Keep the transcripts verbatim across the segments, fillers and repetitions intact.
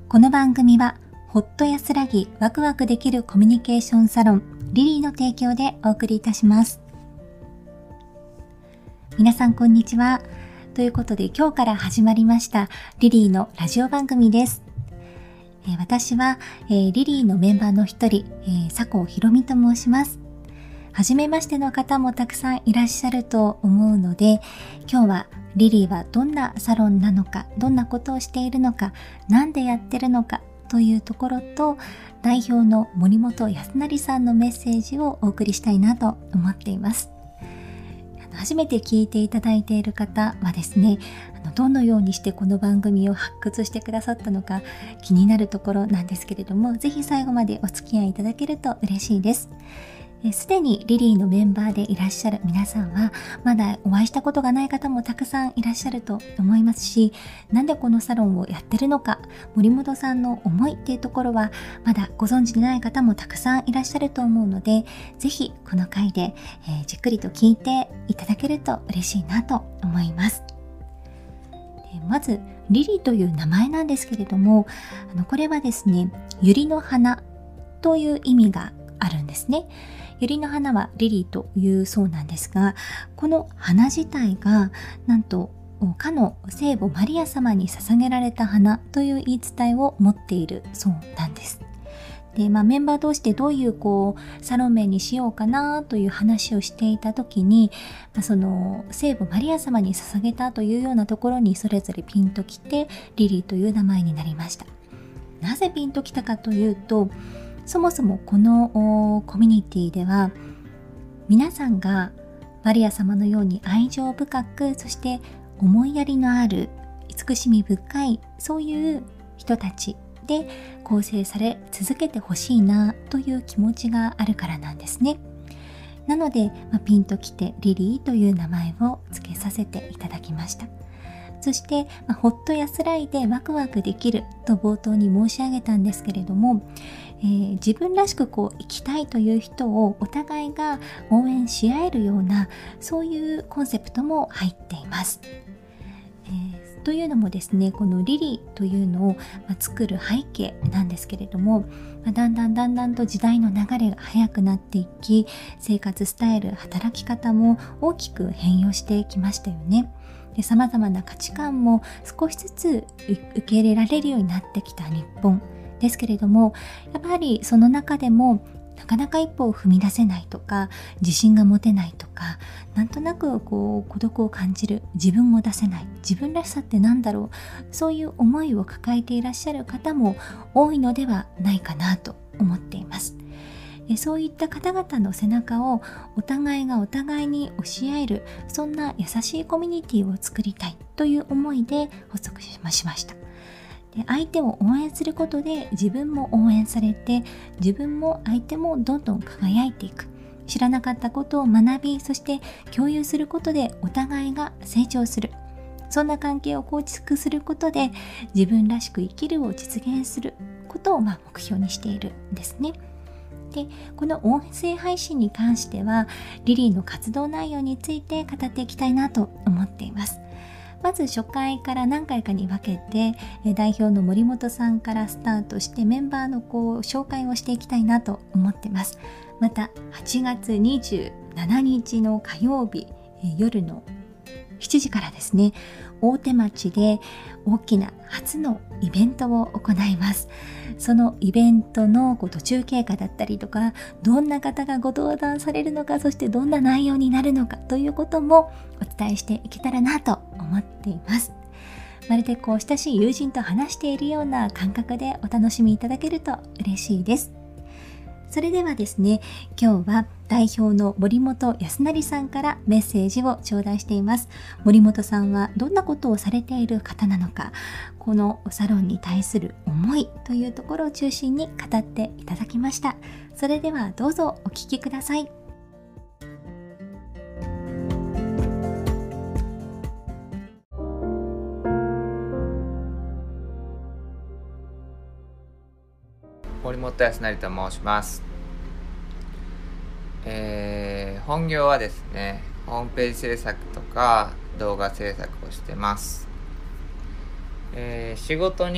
この番組はほっと安らぎワクワクできるコミュニケーションサロンリリーの提供でお送りいたします。皆さんこんにちは。ということで今日から始まりましたリリーのラジオ番組です。えー、私は、えー、リリーのメンバーの一人、えー、佐藤ひろみと申します。はじめましての方もたくさんいらっしゃると思うので、今日はリリーはどんなサロンなのか、どんなことをしているのか、なんでやってるのかというところと、代表の森本康成さんのメッセージをお送りしたいなと思っています。初めて聞いていただいている方はですね、どのようにしてこの番組を発掘してくださったのか気になるところなんですけれども、ぜひ最後までお付き合いいただけると嬉しいです。すでにリリーのメンバーでいらっしゃる皆さんは、まだお会いしたことがない方もたくさんいらっしゃると思いますし、なんでこのサロンをやってるのか、森本さんの思いっていうところはまだご存知でない方もたくさんいらっしゃると思うので、ぜひこの回で、えー、じっくりと聞いていただけると嬉しいなと思います。まずリリーという名前なんですけれども、あのこれはですね、百合の花という意味があるんですね。百合の花はリリーというそうなんですが、この花自体がなんとかの聖母マリア様に捧げられた花という言い伝えを持っているそうなんです。で、まあ、メンバー同士でどういうこうサロン名にしようかなという話をしていた時に、まあ、その聖母マリア様に捧げたというようなところにそれぞれピンときてリリーという名前になりました。なぜピンときたかというと、そもそもこのコミュニティでは皆さんがマリア様のように愛情深く、そして思いやりのある慈しみ深い、そういう人たちで構成され続けてほしいなという気持ちがあるからなんですね。なので、まあ、ピンときてリリーという名前を付けさせていただきました。そして、まあ、ほっと安らいでワクワクできると冒頭に申し上げたんですけれども、えー、自分らしくこう生きたいという人をお互いが応援し合えるような、そういうコンセプトも入っています。えー、というのもですね、このリリーというのを、まあ、作る背景なんですけれども、まあ、だんだんだんだんと時代の流れが速くなっていき、生活スタイル、働き方も大きく変容してきましたよね。で、様々な価値観も少しずつ受け入れられるようになってきた日本ですけれども、やっぱりその中でもなかなか一歩を踏み出せないとか、自信が持てないとか、なんとなくこう孤独を感じる、自分を出せない、自分らしさってなんだろう、そういう思いを抱えていらっしゃる方も多いのではないかなと思っています。そういった方々の背中をお互いがお互いに教え合える、そんな優しいコミュニティを作りたいという思いで発足しました。で、相手を応援することで自分も応援されて、自分も相手もどんどん輝いていく。知らなかったことを学び、そして共有することでお互いが成長する。そんな関係を構築することで自分らしく生きるを実現することをまあ目標にしているんですね。で、この音声配信に関してはリリーの活動内容について語っていきたいなと思っています。まず初回から何回かに分けて代表の森本さんからスタートしてメンバーのこう紹介をしていきたいなと思っています。またはちがつにじゅうしちにちの火曜日夜のしちじからですね、大手町で大きな初のイベントを行います。そのイベントの途中経過だったりとか、どんな方がご登壇されるのか、そしてどんな内容になるのかということもお伝えしていけたらなと思っています。まるでこう親しい友人と話しているような感覚でお楽しみいただけると嬉しいです。それではですね、今日は代表の森本康成さんからメッセージを頂戴しています。森本さんはどんなことをされている方なのか、このサロンに対する思いというところを中心に語っていただきました。それではどうぞお聞きください。 森本康成と申します。えー、本業はですね、ホームページ制作とか動画制作をしてます。えー、仕事に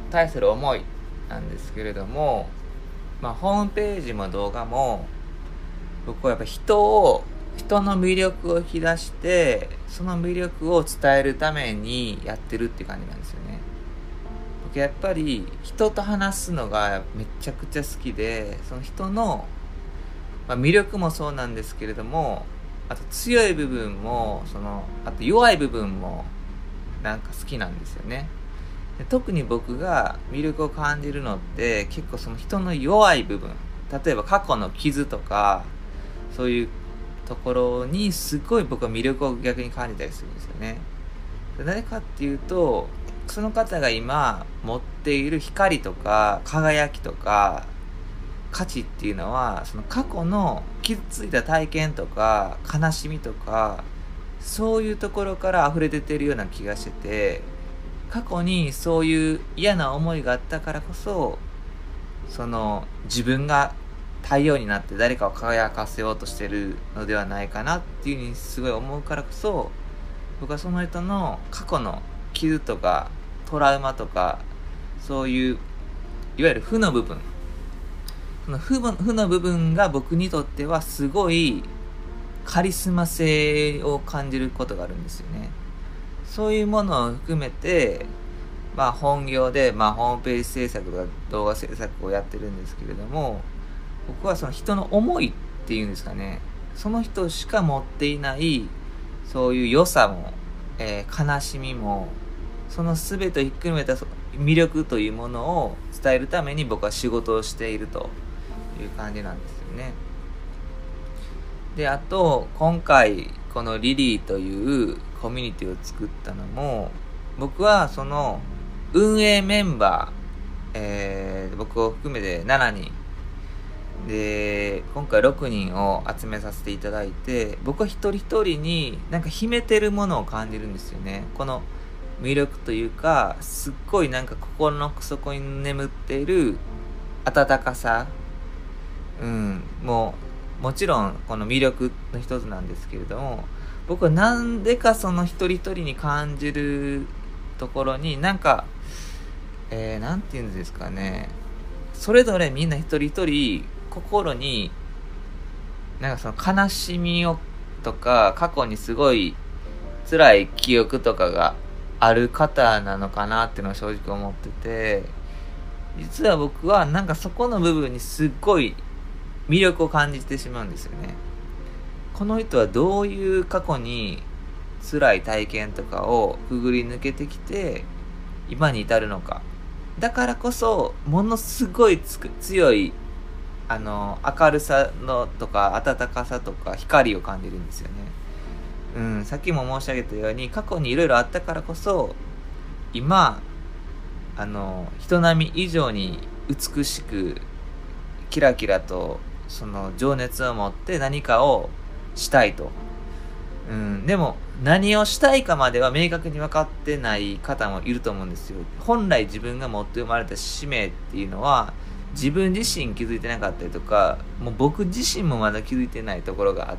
対する思いなんですけれども、まあ、ホームページも動画も僕はやっぱ人を人の魅力を引き出してその魅力を伝えるためにやってるっていう感じなんですよね。僕やっぱり人と話すのがめちゃくちゃ好きで、その人の、まあ、魅力もそうなんですけれども、あと強い部分もそのあと弱い部分もなんか好きなんですよね。で特に僕が魅力を感じるのって結構その人の弱い部分、例えば過去の傷とかそういうところにすごい僕は魅力を逆に感じたりするんですよね。でなぜかっていうと、その方が今持っている光とか輝きとか価値っていうのはその過去の傷ついた体験とか悲しみとかそういうところから溢れ出てるような気がしてて、過去にそういう嫌な思いがあったからこそその自分が太陽になって誰かを輝かせようとしてるのではないかなっていうふうにすごい思うからこそ、僕はその人の過去の傷とかトラウマとかそういういわゆる負の部分、その負負の部分が僕にとってはすごいカリスマ性を感じることがあるんですよね。そういうものを含めて、まあ本業で、まあホームページ制作とか動画制作をやってるんですけれども、僕はその人の思いっていうんですかね、その人しか持っていないそういう良さも、えー、悲しみも、その全てをひっくるめた魅力というものを伝えるために僕は仕事をしているという感じなんですよね。で、あと今回このリリーというコミュニティを作ったのも、僕はその運営メンバー、えー、僕を含めてしちにんで今回ろくにんを集めさせていただいて、僕は一人一人になんか秘めてるものを感じるんですよね。この魅力というか、すっごいなんか心の奥底に眠っている温かさ、うん、もうもちろんこの魅力の一つなんですけれども、僕はなんでかその一人一人に感じるところになんか、えー、なんていうんですかね、それぞれみんな一人一人心になんかその悲しみをとか過去にすごい辛い記憶とかがある方なのかなっていうのを正直思ってて、実は僕はなんかそこの部分にすっごい魅力を感じてしまうんですよね。この人はどういう過去に辛い体験とかをくぐり抜けてきて今に至るのか。だからこそものすごいつく強いあの明るさのとか温かさとか光を感じるんですよね。うん、さっきも申し上げたように過去にいろいろあったからこそ今あの人並み以上に美しくキラキラとその情熱を持って何かをしたいと、うん、でも何をしたいかまでは明確に分かってない方もいると思うんですよ。本来自分が持って生まれた使命っていうのは自分自身気づいてなかったりとか、もう僕自身もまだ気づいてないところがあって、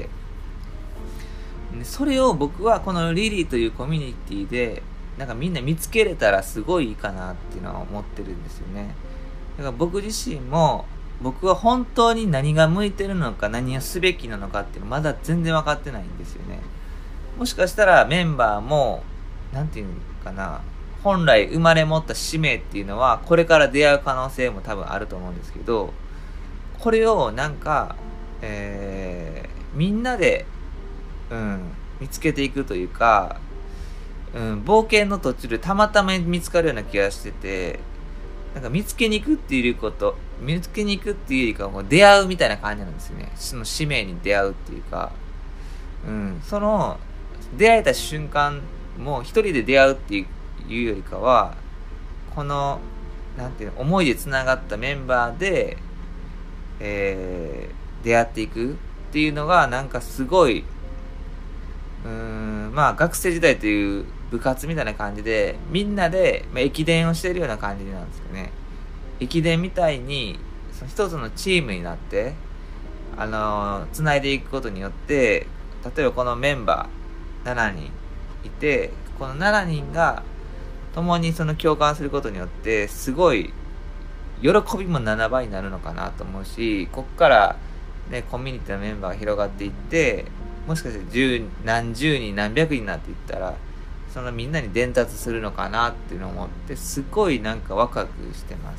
それを僕はこのリリーというコミュニティでなんかみんな見つけれたらすごいいいかなっていうのは思ってるんですよね。だから僕自身も僕は本当に何が向いてるのか何をすべきなのかっていうのまだ全然分かってないんですよね。もしかしたらメンバーもなんていうのかな、本来生まれ持った使命っていうのはこれから出会う可能性も多分あると思うんですけど、これをなんか、えー、みんなで、うん、見つけていくというか、うん、冒険の途中でたまたま見つかるような気がしてて、なんか見つけに行くっていうこと見つけに行くっていうよりかはもう出会うみたいな感じなんですよね。その使命に出会うっていうか、うん、その出会えた瞬間も一人で出会うっていうよりかは、このなんていうの思いでつながったメンバーで、えー、出会っていくっていうのがなんかすごい、うーんまあ学生時代という部活みたいな感じでみんなで、まあ、駅伝をしているような感じなんですよね。駅伝みたいにその一つのチームになってあのー、繋いでいくことによって、例えばこのメンバーしちにんいて、このしちにんが共にその共感することによってすごい喜びもななばいになるのかなと思うし、こっからねコミュニティのメンバーが広がっていって、もしかして十何十人何百人になっていったらそのみんなに伝達するのかなっていうのを思って、すごいなんかワクワクしてます。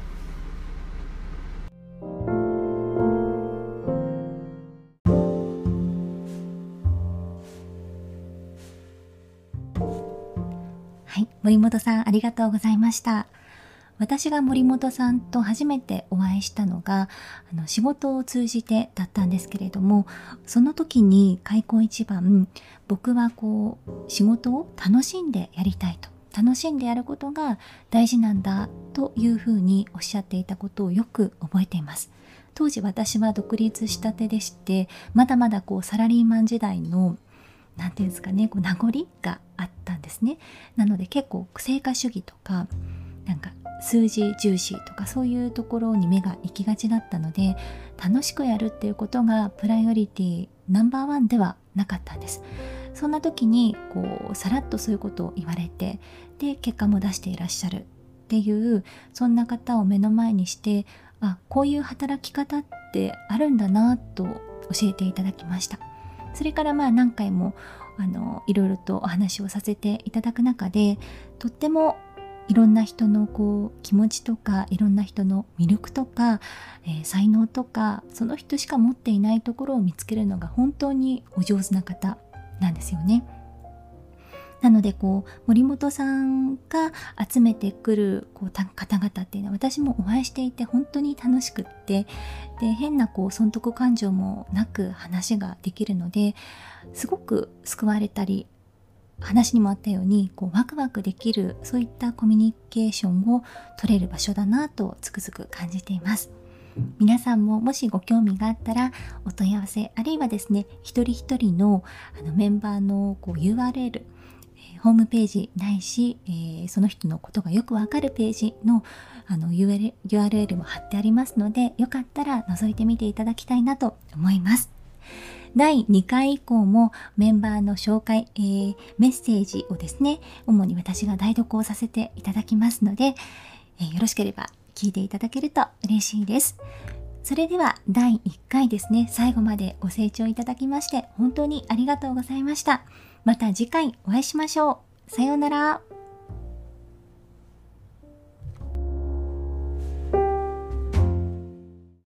はい、森本さんありがとうございました。私が森本さんと初めてお会いしたのがあの仕事を通じてだったんですけれども、その時に開口一番、僕はこう仕事を楽しんでやりたいと、楽しんでやることが大事なんだというふうにおっしゃっていたことをよく覚えています。当時私は独立したてでして、まだまだこうサラリーマン時代のなんていうんですかね、こう名残があったんですね。なので結構成果主義とかなんか数字重視とかそういうところに目が行きがちだったので、楽しくやるっていうことがプライオリティナンバーワンではなかったんです。そんな時にこうさらっとそういうことを言われて、で結果も出していらっしゃるっていうそんな方を目の前にして、あ、こういう働き方ってあるんだなと教えていただきました。それからまあ何回もあのいろいろとお話をさせていただく中で、とってもいろんな人のこう気持ちとか、いろんな人の魅力とか、えー、才能とか、その人しか持っていないところを見つけるのが本当にお上手な方なんですよね。なのでこう森本さんが集めてくるこう方々っていうのは、私もお会いしていて本当に楽しくって、で変なこう損得感情もなく話ができるので、すごく救われたり、話にもあったようにこうワクワクできる、そういったコミュニケーションを取れる場所だなとつくづく感じています。皆さんももしご興味があったらお問い合わせ、あるいはですね一人一人のあのメンバーのこう ユーアールエル、ホームページないし、えー、その人のことがよくわかるページの、あの ユーアールエル も貼ってありますので、よかったら覗いてみていただきたいなと思います。だいにかい以降もメンバーの紹介、えー、メッセージをですね、主に私が代読をさせていただきますので、えー、よろしければ聞いていただけると嬉しいです。それではだいいっかいですね、最後までご清聴いただきまして本当にありがとうございました。また次回お会いしましょう。さようなら。